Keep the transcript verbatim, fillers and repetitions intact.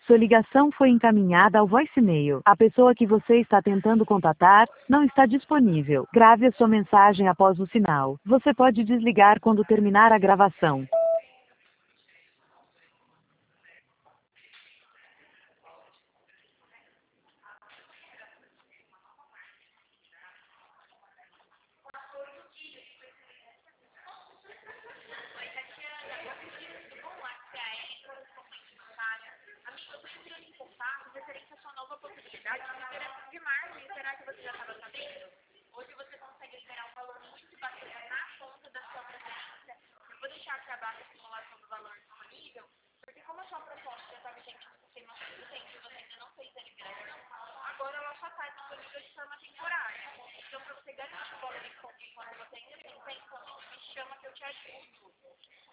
Sua ligação foi encaminhada ao voicemail. A pessoa que você está tentando contatar não está disponível. Grave a sua mensagem após o sinal. Você pode desligar quando terminar a gravação. Amigo, eu tô entrando em contato referente à sua nova possibilidade de liberação de margem. Será que você já estava sabendo? Hoje você consegue liberar um valor muito bacana na conta da sua preferência. Eu vou deixar aqui abaixo a simulação do valor disponível, porque como a sua proposta já está vigente no sistema há muito tempo e você ainda não fez a liberação, agora ela só está disponível de forma temporária. Então, para você garantir o valor em conta enquanto você ainda tem tempo, me chama que eu te ajudo.